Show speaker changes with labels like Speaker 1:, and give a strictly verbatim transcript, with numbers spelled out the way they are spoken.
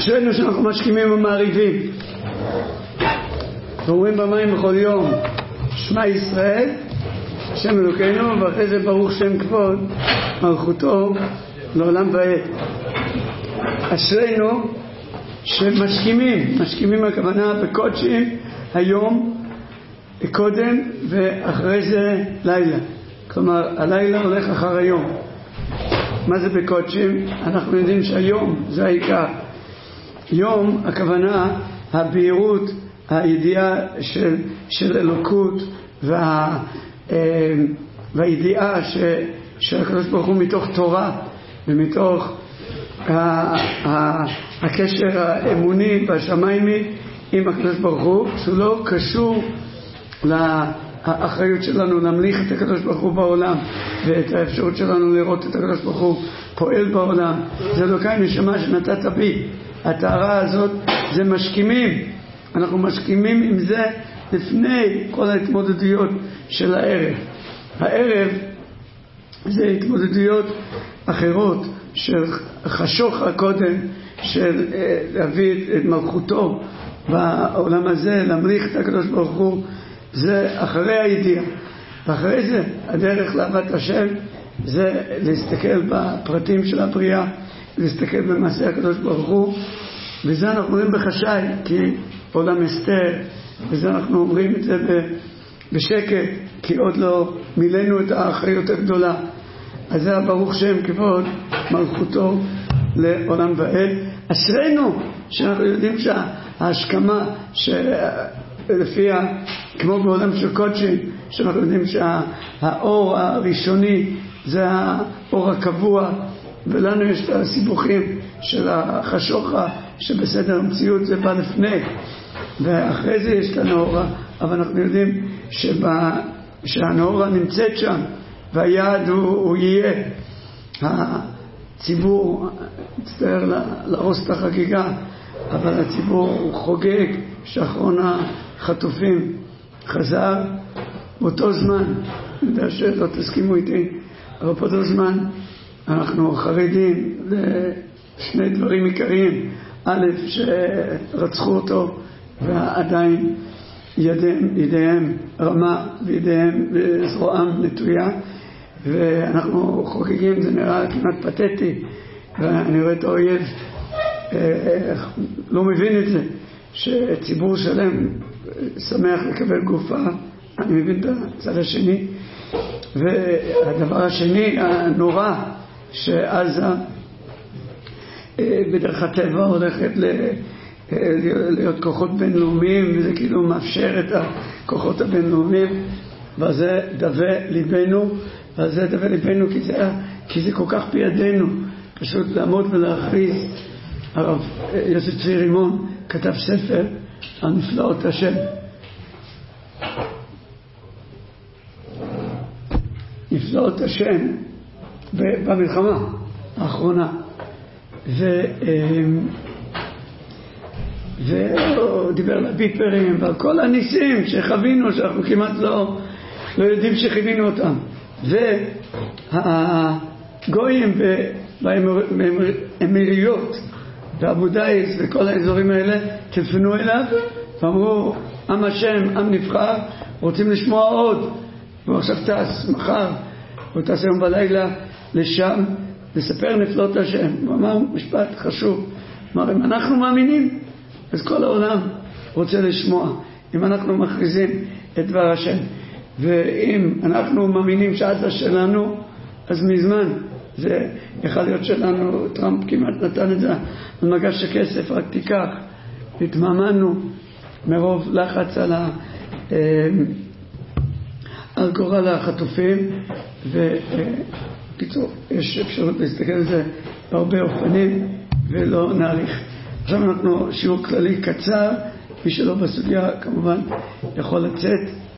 Speaker 1: אשרינו שאנחנו משכימים ומעריבים ואומרים במים בכל יום שמע ישראל השם אלוקינו, ואחרי זה ברוך שם כבוד מלכותו לעולם ועד. אשרינו שמשכימים, משכימים הכוונה בקודשים היום קודם ואחרי זה לילה, כלומר הלילה הולך אחר היום. מה זה בקודשים? אנחנו יודעים שהיום זה העיקר. יום הכוונה הבהירות, הידיעה של, של אלוקות וה, והידיעה ש, של הקדוש ברוך הוא מתוך תורה ומתוך ה, ה, הקשר האמוני והשמיימי עם הקדוש ברוך הוא, שהוא לא קשור לאחריות שלנו להמליך את הקדוש ברוך הוא בעולם ואת האפשרות שלנו לראות את הקדוש ברוך הוא פועל בעולם. זה אלוקי נשמה שנתת בי. הטהרה הזאת זה משכימים, אנחנו משכימים עם זה לפני כל ההתמודדויות של הערב. הערב זה התמודדויות אחרות של חשוך הקודם, של להביא את מלכותו בעולם הזה, להמליך את הקדוש ברוך הוא. זה אחרי הידיעה, ואחרי זה הדרך לאהבת השם זה להסתכל בפרטים של הבריאה, להסתכל במעשה הקדוש ברוך הוא, וזה אנחנו אומרים בחשאי כי עולם אסתר, וזה אנחנו אומרים את זה בשקט כי עוד לא מילאנו את האחריות הגדולה. אז זה הברוך שם כבוד מלכותו לעולם ועד. אשרינו שאנחנו יודעים שההשכמה שלפיה כמו בעולם של קודשים, שאנחנו יודעים שהאור הראשוני זה האור הקבוע, ולנו יש את הסיבוכים של החשוכה שבסדר המציאות זה בא לפני ואחרי זה יש את הנאורה, אבל אנחנו יודעים שבא, שהנאורה נמצאת שם והיעד הוא, הוא יהיה. הציבור מצטער להרוס את החגיגה, אבל הציבור הוא חוגג שאחרון החטופים חזר. באותו זמן, אני יודע שלא תסכימו איתי, אבל באותו זמן אנחנו חרדים לשני דברים עיקריים. א', שרצחו אותו ועדיין ידיהם, ידיהם רמה וידיהם וזרועם נטויה, ואנחנו חוגגים. זה נראה כמעט פתטי, ואני רואה את האויב לא מבין את זה, שציבור שלם שמח לקבל גופה. אני מבין את הצד השני. והדבר השני הנורא, שעזה בדרך הטבע הולכת להיות כוחות בינלאומיים, וזה כאילו מאפשר את הכוחות הבינלאומיים, וזה דווה ליבנו, וזה דווה ליבנו כי זה, כי זה כל כך בידינו פשוט לעמוד ולהכריז. הרב יוסף צבי רימון כתב ספר על נפלאות השם, נפלאות השם במלחמה האחרונה, ו והוא דיבר על הביפרים ועל כל הניסים שחווינו, שאנחנו כמעט לא, לא יודעים שחווינו אותם. והגויים באמירויות ואבו דאיס וכל האזורים האלה טלפנו אליו ואמרו, עם השם, עם נבחר, רוצים לשמוע עוד. והוא עכשיו טס מחר, הוא טס היום בלילה לשם לספר נפלאות השם. הוא אמר משפט חשוב, אמר, אם אנחנו מאמינים אז כל העולם רוצה לשמוע, אם אנחנו מכריזים את דבר השם. ואם אנחנו מאמינים שעזה שלנו, אז מזמן זה יכול להיות שלנו. טראמפ כמעט נתן את זה על מגש הכסף, רק תיקח. התממנו מרוב לחץ על ה על גורל החטופים, וקיצור יש אפשרות להסתכל על זה בהרבה אופנים ולא נאריך. עכשיו אנחנו שיעור כללי קצר, מי שלא בסוגיה כמובן יכול לצאת.